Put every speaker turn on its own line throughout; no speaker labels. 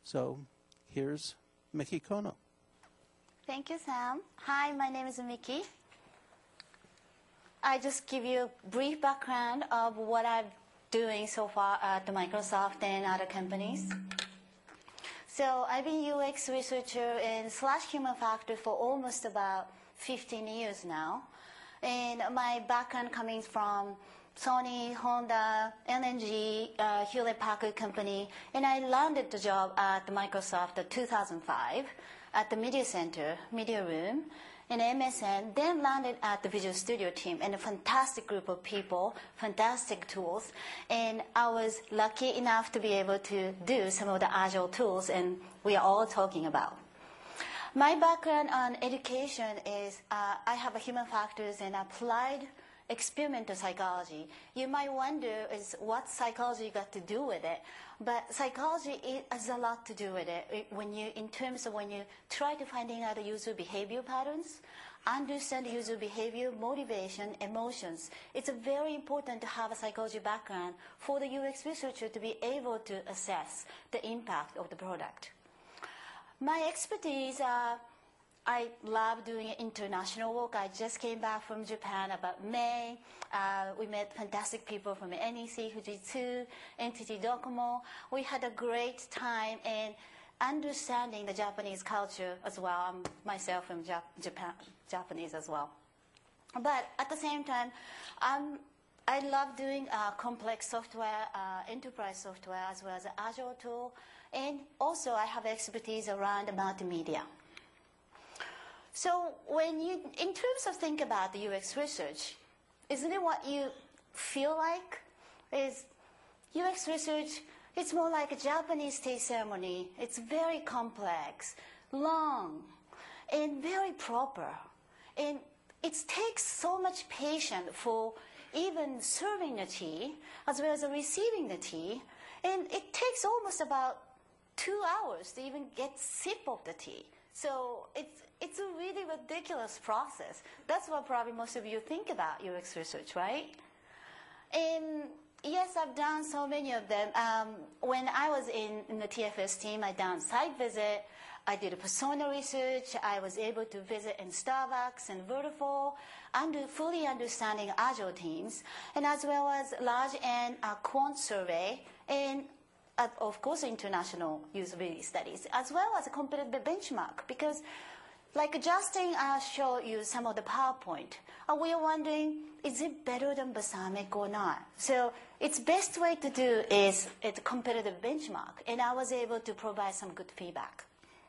So here's Miki Kono.
Thank you, Sam. Hi, my name is Miki. I just give you a brief background of what I'm doing so far at Microsoft and other companies. So I've been UX researcher and / human factor for almost about 15 years now. And my background coming from Sony, Honda, LNG, Hewlett-Packard Company, and I landed the job at Microsoft in 2005 at the Media Center, Media Room, in MSN, then landed at the Visual Studio team, and a fantastic group of people, fantastic tools, and I was lucky enough to be able to do some of the Agile tools, and we are all talking about. My background on education is I have a human factors and applied experimental psychology. You might wonder is what psychology got to do with it, but psychology has a lot to do with it in terms of when you try to finding out the user behavior patterns, understand user behavior, motivation, emotions. It's very important to have a psychology background for the UX researcher to be able to assess the impact of the product. My expertise I love doing international work. I just came back from Japan about May. We met fantastic people from NEC, Fujitsu, NTT Docomo. We had a great time in understanding the Japanese culture as well. I'm myself from Japanese as well. But at the same time, I love doing complex software, enterprise software, as well as an Agile tool. And also I have expertise around multimedia. So in terms of think about the UX research, isn't it what you feel like? Is UX research, it's more like a Japanese tea ceremony. It's very complex, long, and very proper. And it takes so much patience for even serving the tea, as well as receiving the tea. And it takes almost about 2 hours to even get a sip of the tea. So it's a really ridiculous process. That's what probably most of you think about UX research, right? And yes, I've done so many of them. When I was in the TFS team, I done site visit. I did a persona research. I was able to visit in Starbucks and Vertiful, fully understanding Agile teams, and as well as large and quant survey, and of course, international usability studies, as well as a competitive benchmark, because like Justin showed you some of the PowerPoint, we are wondering, is it better than Balsamiq or not? So its best way to do is a competitive benchmark, and I was able to provide some good feedback.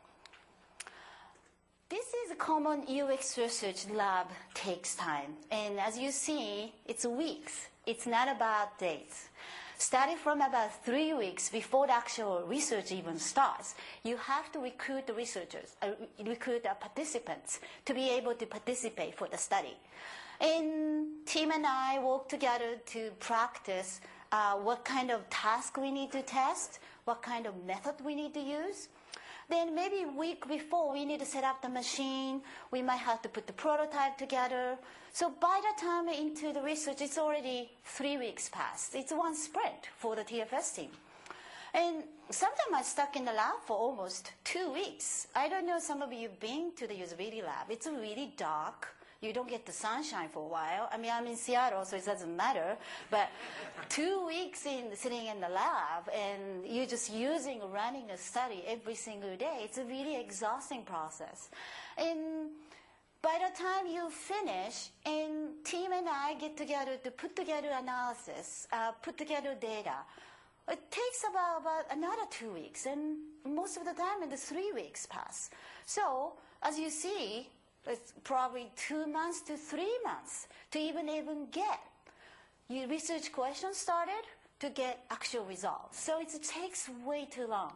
This is a common UX research lab takes time, and as you see, it's weeks. It's not about days. Starting from about 3 weeks before the actual research even starts, you have to recruit the researchers, recruit the participants to be able to participate for the study. And team and I work together to practice what kind of task we need to test, what kind of method we need to use. Then maybe a week before, we need to set up the machine. We might have to put the prototype together. So by the time into the research, it's already 3 weeks past. It's one sprint for the TFS team. And sometimes I'm stuck in the lab for almost 2 weeks. I don't know, some of you have been to the usability lab. It's really dark. You don't get the sunshine for a while. I mean, I'm in Seattle, so it doesn't matter. But 2 weeks sitting in the lab, and you're just running a study every single day, it's a really exhausting process. And by the time you finish, and team and I get together to put together analysis, put together data, it takes about another 2 weeks. And most of the time, the 3 weeks pass. So as you see, it's probably 2 months to 3 months to even get your research questions started to get actual results. So it takes way too long.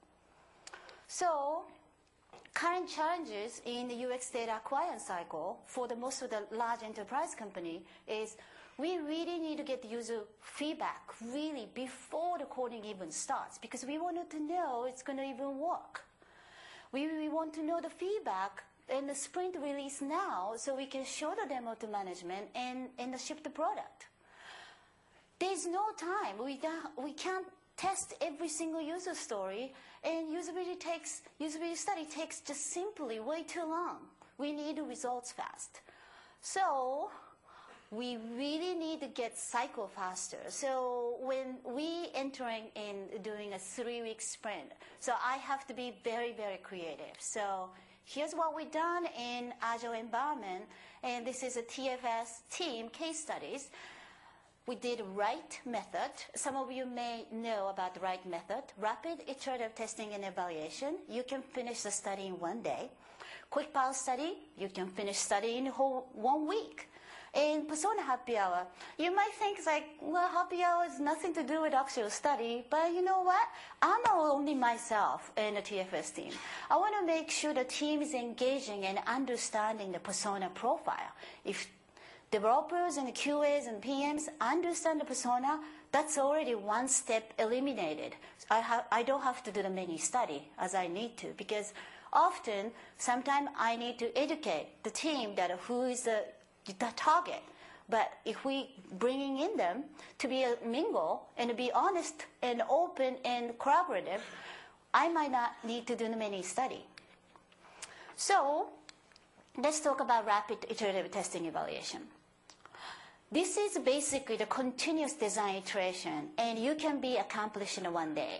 So current challenges in the UX data acquisition cycle for most of the large enterprise company is we really need to get the user feedback really before the coding even starts, because we wanted to know it's going to even work. We want to know the feedback in the sprint release now, so we can show the demo to management and ship the product. There's no time. We can't test every single user story, and usability study takes just simply way too long. We need results fast. So we really need to get cycle faster. So when we entering in doing a 3-week sprint, so I have to be very, very creative. So here's what we've done in Agile environment, and this is a TFS team case studies. We did RITE method. Some of you may know about the RITE method. Rapid iterative testing and evaluation. You can finish the study in 1 day. Quick pulse study, you can finish study in whole 1 week. In Persona Happy Hour, you might think like, well, Happy Hour has nothing to do with actual study, but you know what? I'm not only myself in the TFS team. I want to make sure the team is engaging and understanding the persona profile. If developers and QAs and PMs understand the persona, that's already one step eliminated. I don't have to do the many study as I need to, because often, sometimes I need to educate the team that who is the target. But if we bringing in them to be a mingle and to be honest and open and collaborative, I might not need to do many study. So let's talk about rapid iterative testing evaluation. This is basically the continuous design iteration, and you can be accomplished in 1 day.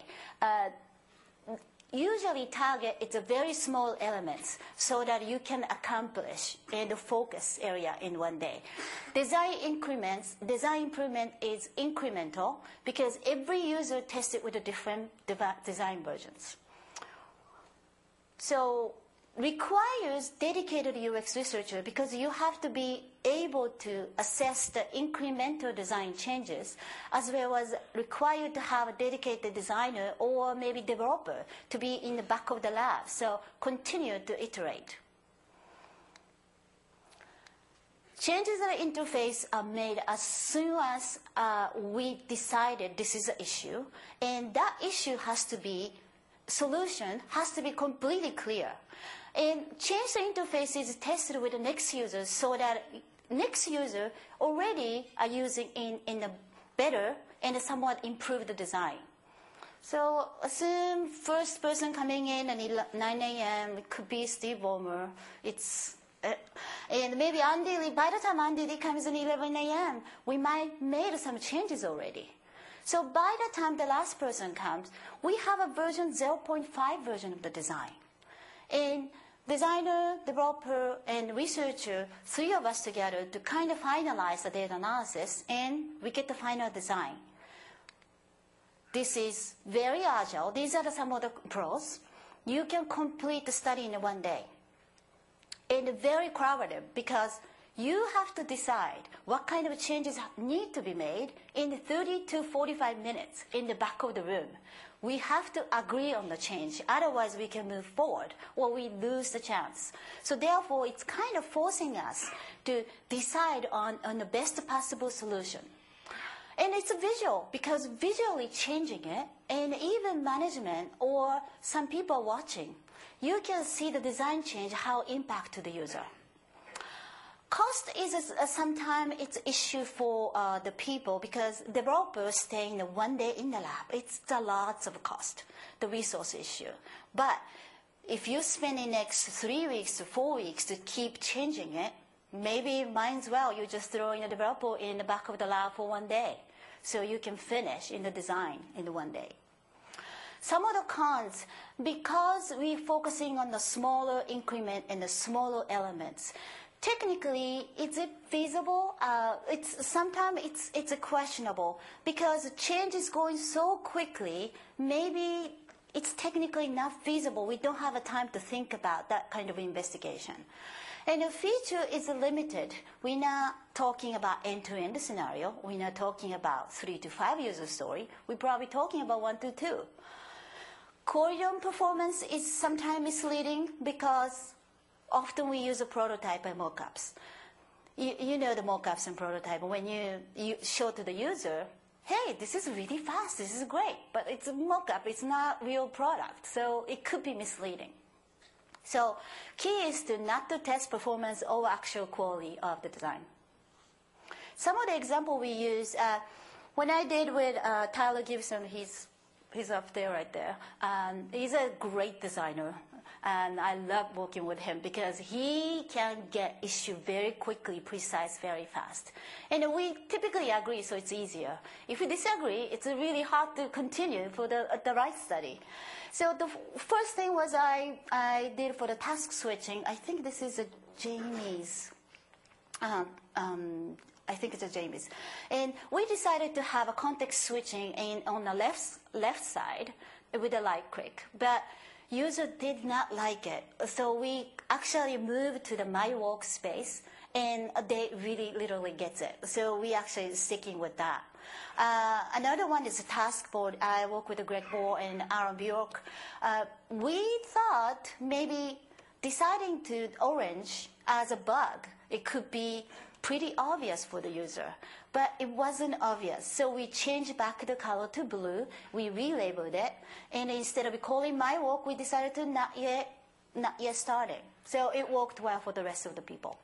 Usually target it's a very small elements so that you can accomplish in the focus area in 1 day. Design improvement is incremental because every user tests it with a different design versions. So requires dedicated UX researcher because you have to be able to assess the incremental design changes, as well as required to have a dedicated designer or maybe developer to be in the back of the lab. So continue to iterate. Changes in the interface are made as soon as we decided this is an issue, and that issue solution has to be completely clear. And change the interface is tested with the next user so that next user already are using in a better and somewhat improved design. So assume first person coming in at 9 a.m. It could be Steve Ballmer. And maybe Andy Lee, by the time Andy Lee comes at 11 a.m., we might made some changes already. So by the time the last person comes, we have a version 0.5 version of the design. And designer, developer, and researcher, 3 of us together to kind of finalize the data analysis, and we get the final design. This is very agile. These are some of the pros. You can complete the study in 1 day. And very collaborative because you have to decide what kind of changes need to be made in 30 to 45 minutes in the back of the room. We have to agree on the change. Otherwise, we can move forward or we lose the chance. So therefore, it's kind of forcing us to decide on the best possible solution. And it's visual because visually changing it, and even management or some people watching, you can see the design change, how it impact to the user. Cost is sometimes it's issue for the people because developers staying 1 day in the lab. It's a lot of cost, the resource issue. But if you spend the next 3 weeks to 4 weeks to keep changing it, maybe might as well you just throw in a developer in the back of the lab for 1 day, so you can finish in the design in 1 day. Some of the cons, because we're focusing on the smaller increment and the smaller elements. Technically, is it feasible? Sometimes it's questionable because change is going so quickly. Maybe it's technically not feasible. We don't have a time to think about that kind of investigation. And the feature is limited. We're not talking about end-to-end scenario. We're not talking about 3 to 5 user story. We're probably talking about 1 to 2. Corridor performance is sometimes misleading because often we use a prototype and mockups. You know the mockups and prototype. When you show to the user, hey, this is really fast, this is great, but it's a mockup, it's not real product, so it could be misleading. So key is to not to test performance or actual quality of the design. Some of the example we use, when I did with Tyler Gibson, he's he's up there right there. He's a great designer. And I love working with him because he can get issue very quickly, precise, very fast. And we typically agree, so it's easier. If we disagree, it's really hard to continue for the right study. So the first thing was I did for the task switching. I think this is a Jamie's. I think it's a Jamie's. And we decided to have a context switching on the left side with a light click. But user did not like it. So we actually moved to the My Workspace, and they really literally gets it. So we actually sticking with that. Another one is a task board. I work with Greg Bohr and Aaron Bjork. We thought maybe deciding to orange as a bug, it could be pretty obvious for the user, but it wasn't obvious. So we changed back the color to blue. We relabeled it, and instead of calling My Work, we decided to not yet starting. So it worked well for the rest of the people.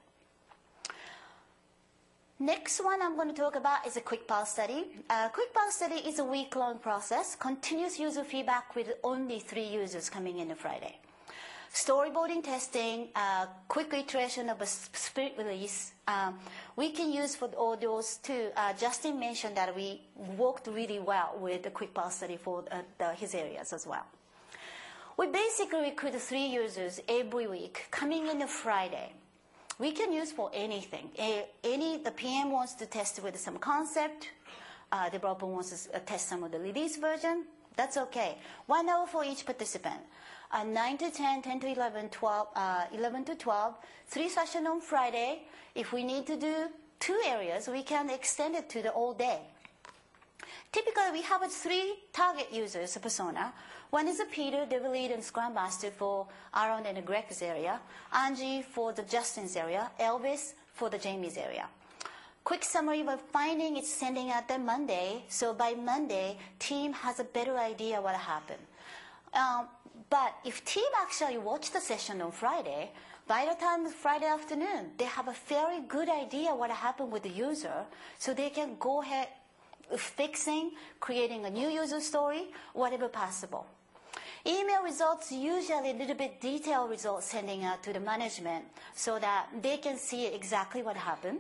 Next one I'm going to talk about is a quick pulse study. Quick pulse study is a week-long process, continuous user feedback with only 3 users coming in on Friday. Storyboarding testing, quick iteration of a sprint release, we can use for all those too. Justin mentioned that we worked really well with the quick pulse study for his areas as well. We basically recruit 3 users every week coming in on Friday. We can use for anything. The PM wants to test with some concept, developer wants to test some of the release version, that's okay. 1 hour for each participant. 9 to 10, 10 to 11, 12, 11 to 12, 3 sessions on Friday. If we need to do 2 areas, we can extend it to the all day. Typically, we have 3 target users, a persona. One is a Peter, Dev Lead, and Scrum Master for Aaron and Greg's area. Angie for the Justin's area. Elvis for the Jamie's area. Quick summary of finding is sending out on Monday. So by Monday, team has a better idea what happened. But if team actually watch the session on Friday, by the time Friday afternoon, they have a very good idea what happened with the user, so they can go ahead fixing, creating a new user story, whatever possible. Email results usually a little bit detailed results sending out to the management so that they can see exactly what happened.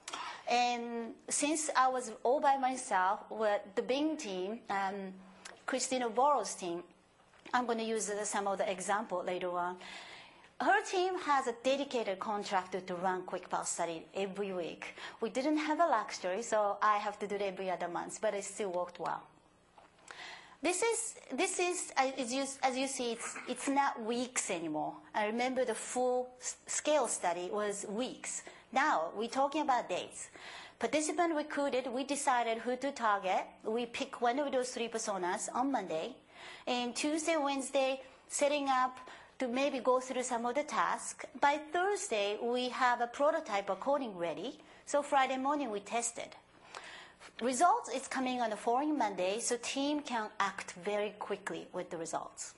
And since I was all by myself with the Bing team, Christina Borrow's team, I'm going to use some of the example later on. Her team has a dedicated contractor to run quick pulse study every week. We didn't have a luxury, so I have to do it every other month, but it still worked well. This is as you see, it's not weeks anymore. I remember the full scale study was weeks. Now we're talking about days. Participant recruited, we decided who to target. We pick one of those 3 personas on Monday. And Tuesday, Wednesday, setting up to maybe go through some of the tasks. By Thursday, we have a prototype of coding ready. So Friday morning, we tested. Results is coming on the following Monday, so team can act very quickly with the results.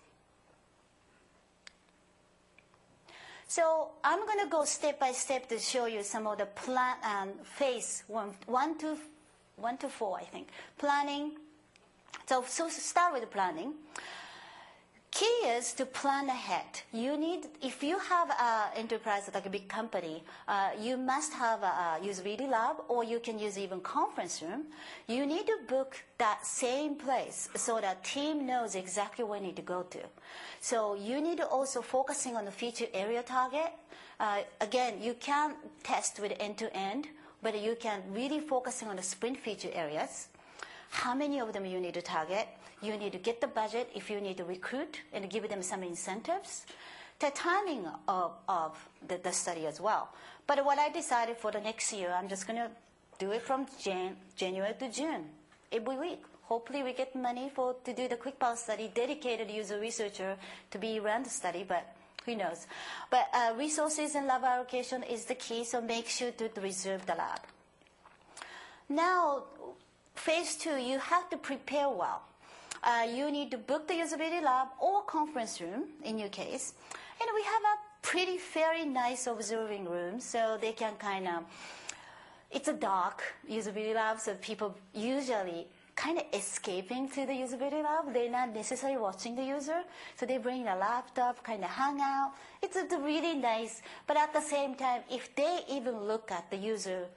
So I'm going to go step by step to show you some of the plan and phase 1 to 4, I think. Planning. So start with the planning. Key is to plan ahead. You need, if you have an enterprise like a big company, you must have a usability lab, or you can use even conference room. You need to book that same place so that team knows exactly where you need to go to. So you need to also focusing on the feature area target. Again, you can test with end-to-end, but you can really focusing on the sprint feature areas. How many of them you need to target? You need to get the budget if you need to recruit and give them some incentives. The timing of the study as well. But what I decided for the next year, I'm just going to do it from January to June, every week. Hopefully we get money to do the quick pulse study, dedicated user researcher to be run the study, but who knows. But resources and lab allocation is the key, so make sure to reserve the lab. Now, phase 2, you have to prepare well. You need to book the usability lab or conference room, in your case. And we have a very nice observing room, so they can it's a dark usability lab, so people usually kind of escaping to the usability lab. They're not necessarily watching the user. So they bring a laptop, kind of hang out. It's really nice. But at the same time, if they even look at the user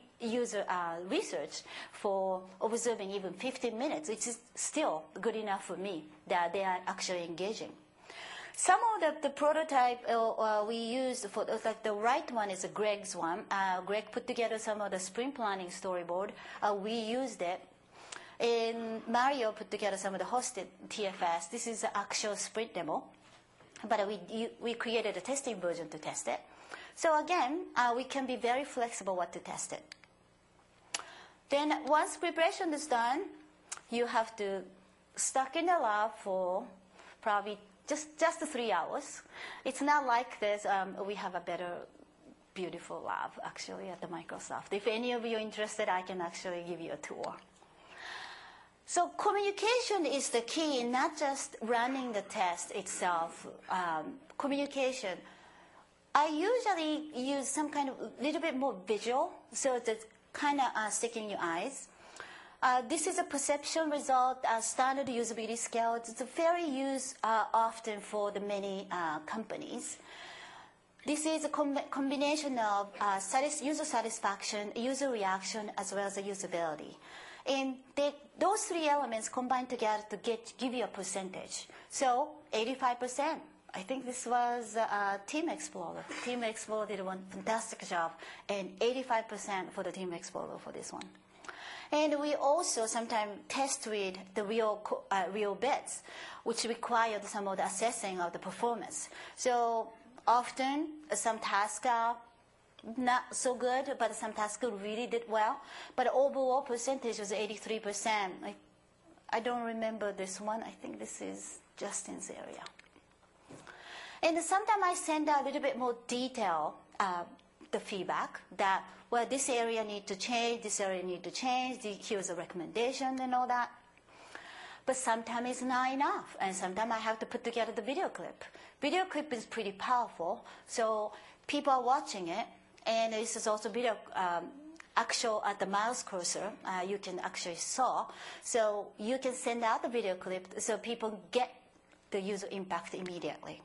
research for observing even 15 minutes, which is still good enough for me that they are actually engaging. Some of the prototype we used for, like the right one is Greg's one. Greg put together some of the sprint planning storyboard. We used it. And Mario put together some of the hosted TFS. This is the actual sprint demo. But we created a testing version to test it. So again, we can be very flexible what to test it. Then once preparation is done, you have to stuck in the lab for probably just 3 hours. It's not like this. We have a better, beautiful lab, actually, at the Microsoft. If any of you are interested, I can actually give you a tour. So communication is the key, not just running the test itself. Communication. I usually use some kind of little bit more visual, so it's kind of stick in your eyes. This is a perception result, standard usability scale. It's very used often for the many companies. This is a combination of user satisfaction, user reaction, as well as the usability. And those 3 elements combine together to give you a percentage. So 85%. I think this was Team Explorer. Team Explorer did one fantastic job, and 85% for the Team Explorer for this one. And we also sometimes test with the real bits, which required some of the assessing of the performance. So often some tasks are not so good, but some tasks really did well. But overall percentage was 83%. I don't remember this one. I think this is Justin's area. And sometimes I send out a little bit more detail, the feedback that, well, this area need to change, this area need to change, here's a recommendation and all that. But sometimes it's not enough, and sometimes I have to put together the video clip. Video clip is pretty powerful, so people are watching it, and this is also video actual at the mouse cursor, you can actually saw. So you can send out the video clip so people get the user impact immediately.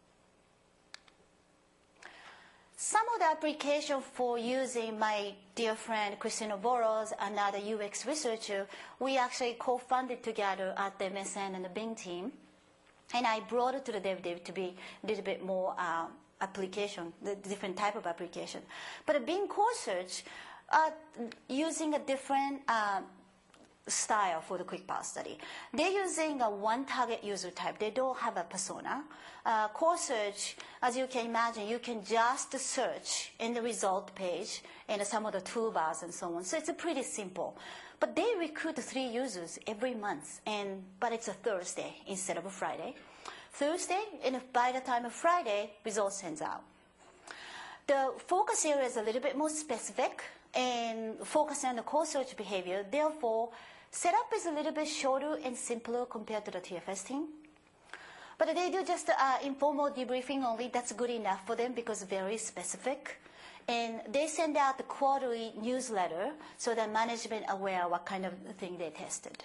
Some of the application for using my dear friend Christina Boros, another UX researcher, we actually co-funded together at the MSN and the Bing team. And I brought it to the dev to be a little bit more application, the different type of application. But a Bing core search, using a different style for the quick path study. They're using a one target user type. They don't have a persona. Core search, as you can imagine, you can just search in the result page and some of the toolbars and so on. So it's pretty simple. But they recruit 3 users every month, but it's a Thursday instead of a Friday. Thursday, and by the time of Friday, results sends out. The focus area is a little bit more specific and focus on the core search behavior. Therefore, setup is a little bit shorter and simpler compared to the TFS team. But they do just informal debriefing only. That's good enough for them because very specific. And they send out the quarterly newsletter so that management aware what kind of thing they tested.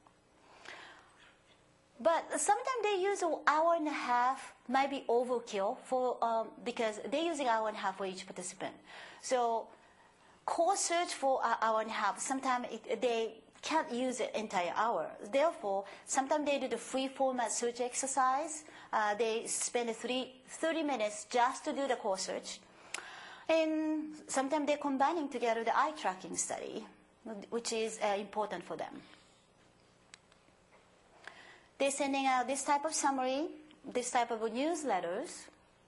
But sometimes they use an hour and a half, might be overkill because they're using an hour and a half for each participant. So core search for an hour and a half, sometimes they can't use the entire hour. Therefore, sometimes they do the free format search exercise. They spend 30 minutes just to do the core search. And sometimes they're combining together the eye tracking study, which is important for them. They're sending out this type of summary, this type of newsletters.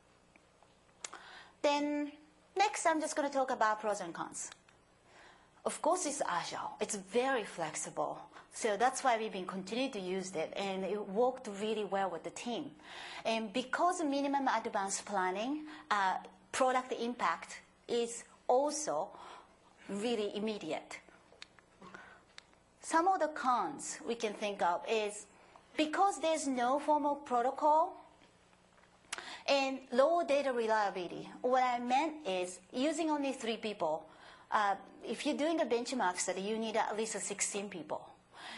Then next, I'm just going to talk about pros and cons. Of course, it's agile. It's very flexible. So that's why we've been continuing to use it, and it worked really well with the team. And because of minimum advanced planning, product impact is also really immediate. Some of the cons we can think of is because there's no formal protocol and low data reliability. What I meant is using only 3 people. If you're doing a benchmark study, you need at least 16 people.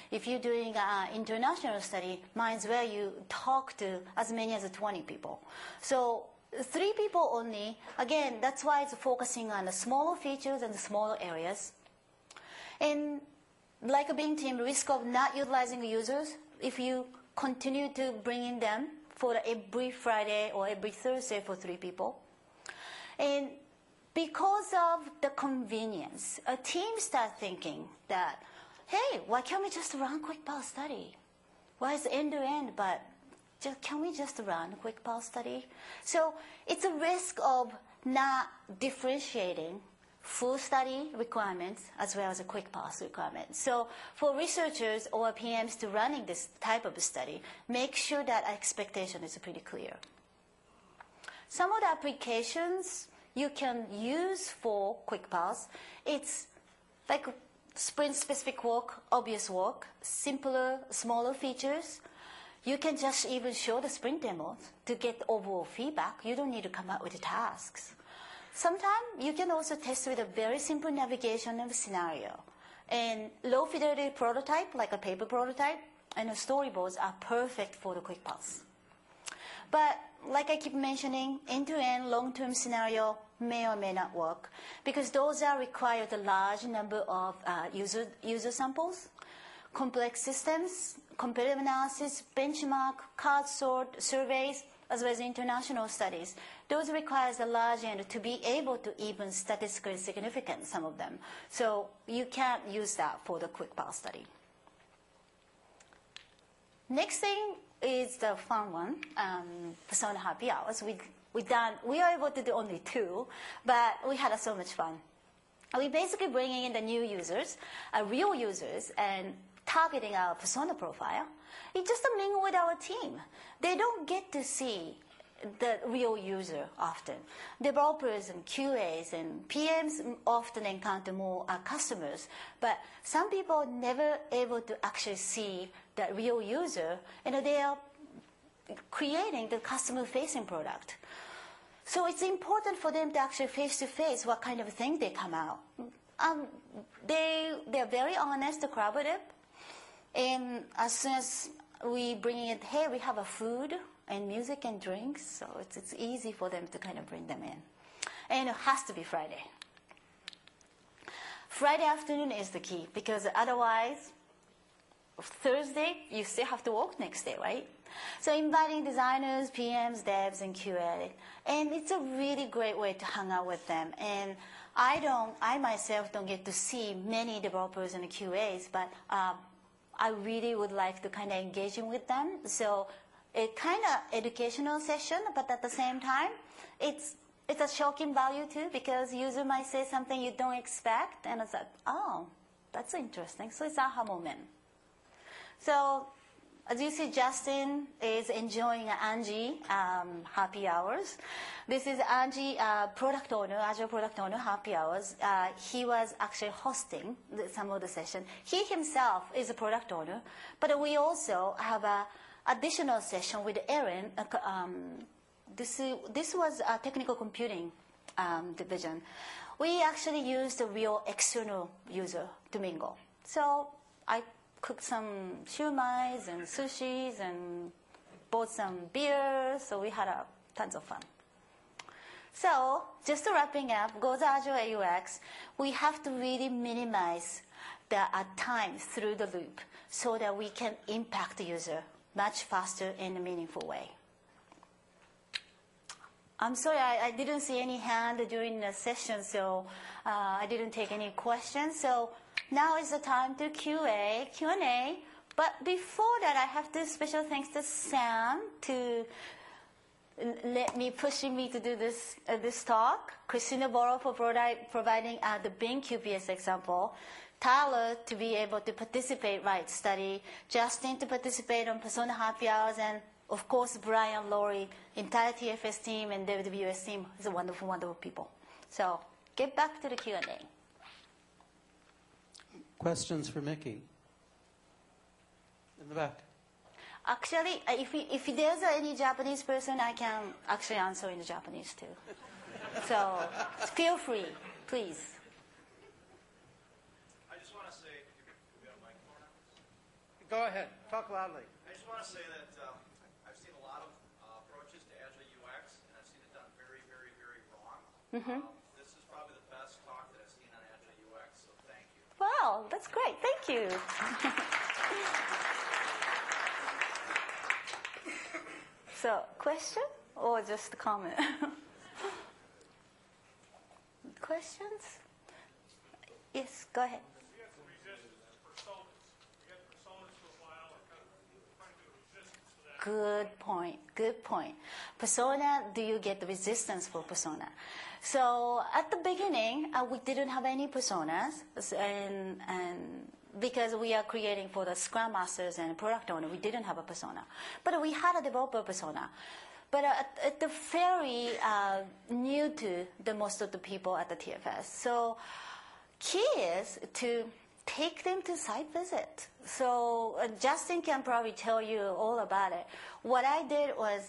if you're doing an international study, might as well you talk to as many as 20 people. So 3 people only, again, that's why it's focusing on the smaller features and the smaller areas. And like a Bing team, risk of not utilizing users, if you continue to bring in them for every Friday or every Thursday for 3 people. And because of the convenience, a team starts thinking that, hey, why can't we just run quick pulse study? Why is end-to-end, but can we just run a quick pulse study? So it's a risk of not differentiating full study requirements as well as a quick pulse requirement. So for researchers or PMs to running this type of study, make sure that expectation is pretty clear. Some of the applications you can use for quick pulse, it's like sprint-specific work, obvious work, simpler, smaller features. You can just even show the sprint demos to get overall feedback. You don't need to come up with the tasks. Sometimes you can also test with a very simple navigation of scenario. And low fidelity prototype, like a paper prototype, and the storyboards are perfect for the quick pulse. But like I keep mentioning, end-to-end long-term scenario may or may not work because those are required a large number of user samples, complex systems, competitive analysis, benchmark, card sort, surveys, as well as international studies. Those requires a large end to be able to even statistically significant, some of them. So you can't use that for the quick pulse study. Next thing is the fun one, Persona Happy Hours. We are able to do only 2, but we had so much fun. We basically bringing in the new users, real users, and targeting our persona profile. It's just a mingle with our team. They don't get to see the real user often. Developers and QAs and PMs often encounter more customers, but some people are never able to actually see the real user, and they are creating the customer-facing product. So it's important for them to actually face-to-face what kind of thing they come out. They're very honest, collaborative, and as soon as we bring in, hey, we have a food and music and drinks, so it's easy for them to kind of bring them in. And it has to be Friday. Friday afternoon is the key, because otherwise, Thursday, you still have to work next day, right? So inviting designers, PMs, devs, and QA. And it's a really great way to hang out with them. And I myself don't get to see many developers and QAs, but I really would like to kind of engaging with them. So it kind of educational session, but at the same time, it's a shocking value too, because user might say something you don't expect, and it's like, oh, that's interesting. So it's aha moment. So as you see, Justin is enjoying Angie happy hours. This is Angie, product owner, Azure product owner, happy hours. He was actually hosting some of the session. He himself is a product owner, but we also have a additional session with Erin. This was a technical computing division. We actually used a real external user to mingle. So I cooked some shumais and sushis and bought some beers. So we had tons of fun. So just to wrapping up, Goza Azure UX, we have to really minimize the time through the loop so that we can impact the user much faster in a meaningful way. I'm sorry, I didn't see any hand during the session, so I didn't take any questions. So now is the time to Q&A. But before that, I have to special thanks to Sam to pushing me to do this talk. Christina Borrow for providing the Bing QPS example. Tyler to be able to participate, study. Justin to participate on Persona Happy Hours, and of course Brian, Lori, entire TFS team and WWS team is a wonderful, wonderful people. So get back to the Q&A.
Questions for Mickey? In the back.
Actually, if there's any Japanese person, I can actually answer in Japanese too. So feel free, please.
I just want to say, if you have a mic for now.
Go ahead. Talk loudly.
I just want to say that I've seen a lot of approaches to Agile UX, and I've seen it done very, very, very wrong. This is probably the best talk that I've seen on Agile UX, so thank you.
Wow, that's great. Thank you. So, question or just a comment? Questions? Yes, go ahead.
We had some resistance to personas. We had personas for a while and kind of trying to do resistance to that.
Good point. Good point. Persona, do you get the resistance for persona? So at the beginning, we didn't have any personas, and because we are creating for the Scrum Masters and product owner, we didn't have a persona. But we had a developer persona. But at the very new to the most of the people at the TFS. So key is to take them to site visit. So Justin can probably tell you all about it. What I did was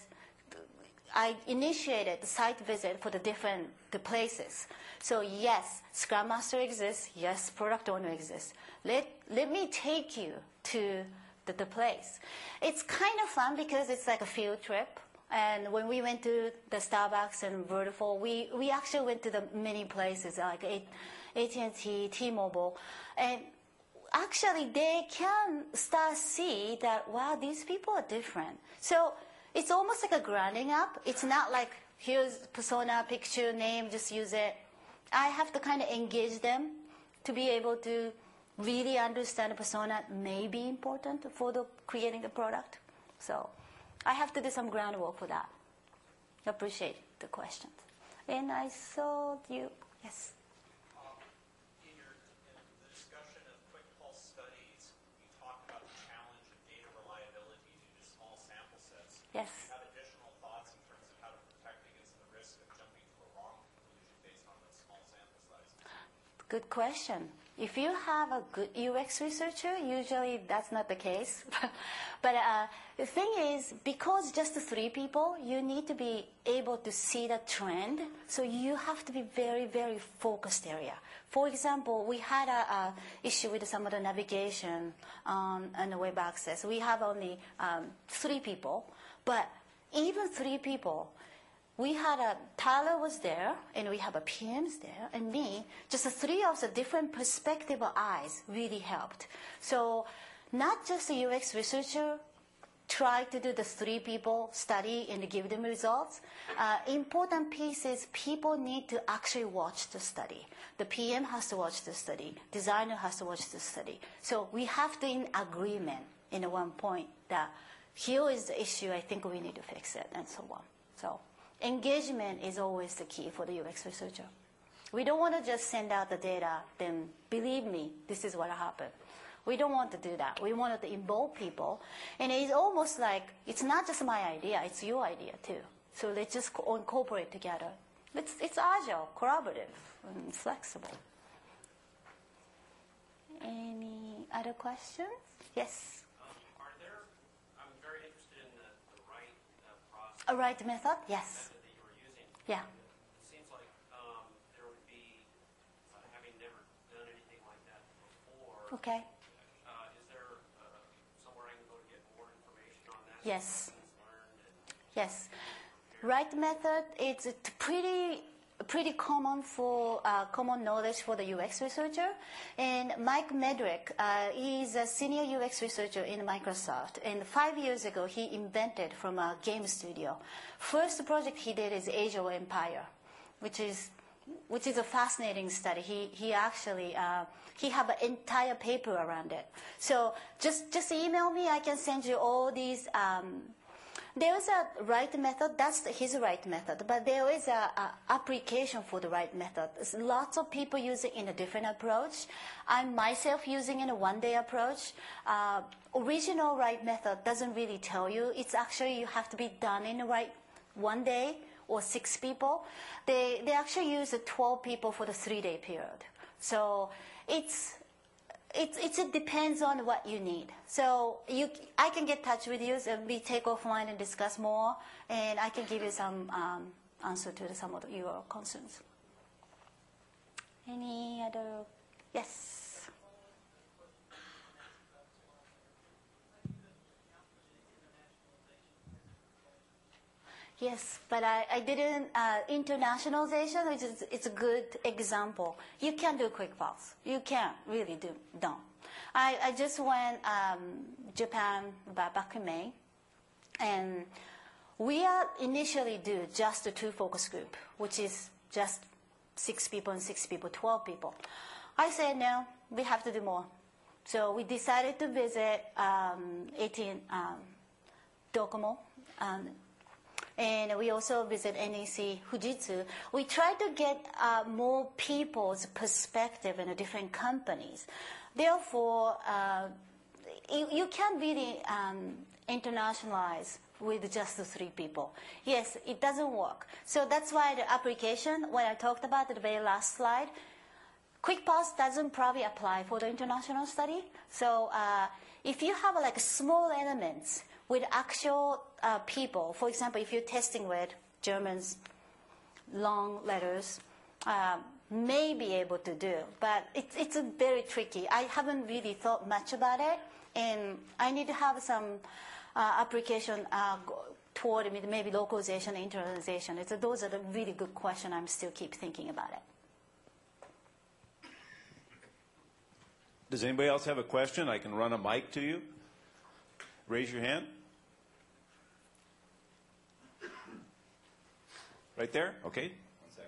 I initiated the site visit for the places. So yes, Scrum Master exists. Yes, product owner exists. Let me take you to the place. It's kind of fun because it's like a field trip. And when we went to the Starbucks and Vertiful, we actually went to the many places like AT&T, T-Mobile, and actually they can start see that, wow, these people are different. So it's almost like a grounding up. It's not like, here's persona, picture, name, just use it. I have to kind of engage them to be able to really understand the persona may be important for the creating the product. So I have to do some groundwork for that. Appreciate the questions. And I saw you, yes.
In the discussion of quick pulse studies, you talked about the challenge of data reliability due to small sample sets.
Yes.
Do you have additional thoughts in terms of how to protect against the risk of jumping to a wrong conclusion based on the small sample size?
Good question. If you have a good UX researcher, usually that's not the case. But the thing is, because just 3 people, you need to be able to see the trend. So you have to be very, very focused area. For example, we had a issue with some of the navigation and the web access. We have only 3 people, but even 3 people, we had Tyler was there, and we have a PMs there, and me. Just the 3 of the different perspective of eyes really helped. So not just a UX researcher try to do the 3 people study and give them results. Important piece is people need to actually watch the study. The PM has to watch the study. Designer has to watch the study. So we have to in agreement in one point that here is the issue, I think we need to fix it, and so on. So engagement is always the key for the UX researcher. We don't want to just send out the data, then believe me, this is what happened. We don't want to do that. We want to involve people. And it's almost like, it's not just my idea, it's your idea too. So let's just incorporate together. It's agile, collaborative, and flexible. Any other questions? Yes?
I'm very interested in the right process.
A right method? Yes.
Method that you were using.
Yeah.
It seems like there would be, having never done anything like that before.
Okay.
Is there somewhere I can go to get more information on that?
Yes.
Lessons learned and
Yes. Right method, it's pretty common for common knowledge for the UX researcher. And Mike Medrick, he's a senior UX researcher in Microsoft. And 5 years ago, he invented from a game studio. First project he did is Age of Empire, which is a fascinating study. He actually he have an entire paper around it. So just email me. I can send you all these. There is a right method. That's his right method. But there is a application for the right method. There's lots of people using in a different approach. I'm myself using in a one-day approach. Original right method doesn't really tell you. It's actually you have to be done in the right one day or 6 people. They actually use 12 people for the 3-day period. So it depends on what you need. So I can get in touch with you and we take offline and discuss more, and I can give you some answer to some of your concerns. Any other? Yes. Yes, but I didn't, internationalization, it's a good example. You can do quick pause. You can really don't. I just went Japan back in May, and we initially do just the 2 focus group, which is just 6 people and 6 people, 12 people. I said, no, we have to do more. So we decided to visit 18 Docomo, and we also visit NEC Fujitsu. We try to get more people's perspective in the different companies. Therefore, you can't really internationalize with just the 3 people. Yes, it doesn't work. So that's why the application, what I talked about at the very last slide, Quick Pause doesn't probably apply for the international study. So if you have like small elements with actual people, for example, if you're testing with Germans, long letters, may be able to do, but it's very tricky. I haven't really thought much about it, and I need to have some application toward maybe localization, internalization. Those are the really good questions. I'm still keep thinking about it.
Does anybody else have a question? I can run a mic to you. Raise your hand. Right there? Okay. 1 second.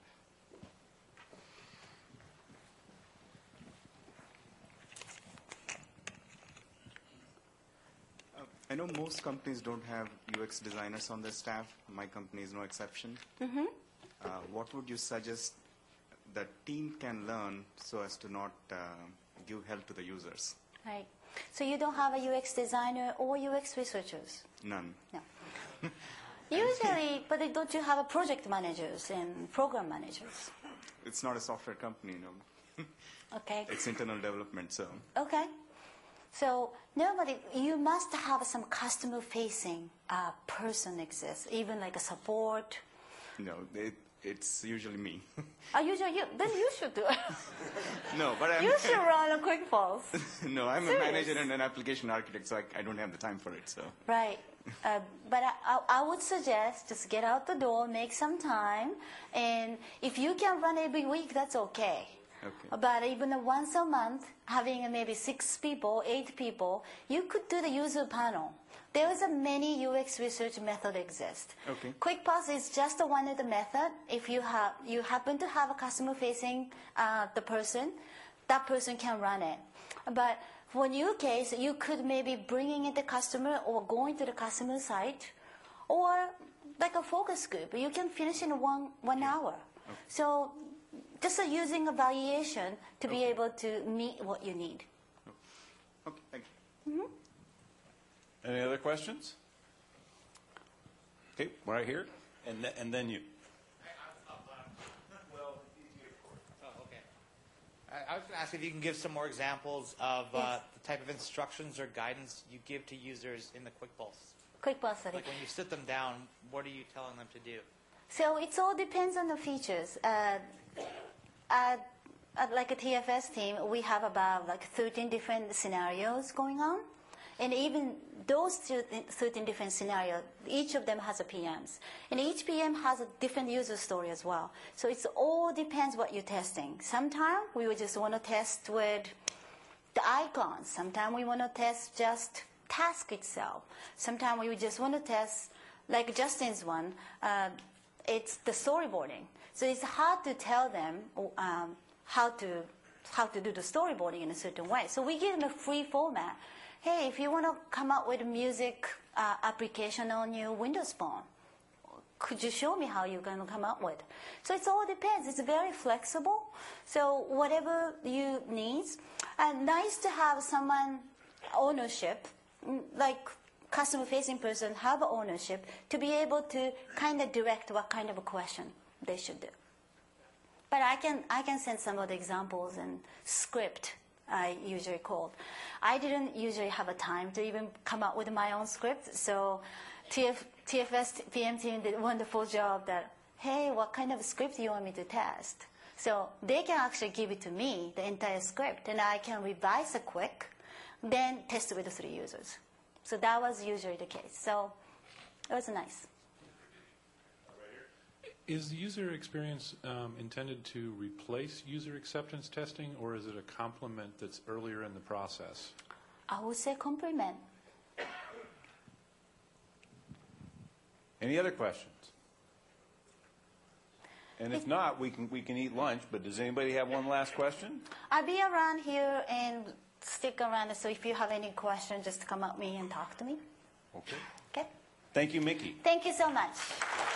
I know most companies don't have UX designers on their staff. My company is no exception. What would you suggest that team can learn so as to not give help to the users?
Right. So you don't have a UX designer or UX researchers?
None.
No. Usually, but don't you have a project managers and program managers?
It's not a software company,
Okay.
It's internal development, so.
Okay. So you must have some customer-facing person exist, even like a support.
No, it's usually me.
Usually then you should do it.
No, but I'm...
You should run a Quick Pause.
No, I'm
Serious?
a manager and an application architect, so I don't have the time for it, so.
Right. But I would suggest just get out the door, make some time, and if you can run every week, that's okay.
Okay.
But even once a month, having maybe 6 people, 8 people, you could do the user panel. There is a many UX research method exist.
Okay.
Quick Pause is just one of the method. If you happen to have a customer facing the person, that person can run it. But for your case, you could maybe bringing in the customer or going to the customer site, or like a focus group. You can finish in one hour.
Okay.
So just using a variation to be able to meet what you need.
Okay, thank you.
Any other questions? Okay, right here, and then you.
Oh, okay. I was going to ask if you can give some more examples of
Yes.
the type of instructions or guidance you give to users in the Quick Pulse.
Quick Pause study.
Like when you sit them down, what are you telling them to do?
So it all depends on the features. Like a TFS team, we have about like 13 different scenarios going on. And even those 13 different scenarios, each of them has a PMs. And each PM has a different user story as well. So it all depends what you're testing. Sometimes we would just want to test with the icons. Sometimes we want to test just task itself. Sometimes we would just want to test, like Justin's one, it's the storyboarding. So it's hard to tell them how to do the storyboarding in a certain way. So we give them a free format. Hey, if you want to come up with a music application on your Windows Phone, could you show me how you're going to come up with? So it all depends. It's very flexible. So whatever you need. And nice to have someone ownership, like customer-facing person have ownership to be able to kind of direct what kind of a question they should do. But I can send some of the examples and script I usually called. I didn't usually have a time to even come up with my own script, so TFS PM team did a wonderful job that, hey, what kind of script do you want me to test? So they can actually give it to me, the entire script, and I can revise it quick, then test it with the 3 users. So that was usually the case. So it was nice.
Is the user experience intended to replace user acceptance testing, or is it a complement that's earlier in the process?
I would say complement.
Any other questions? And if not, we can eat lunch, but does anybody have one last question?
I'll be around here and stick around, so if you have any questions, just come at me and talk to me.
Okay.
Okay?
Thank you, Mickey.
Thank you so much.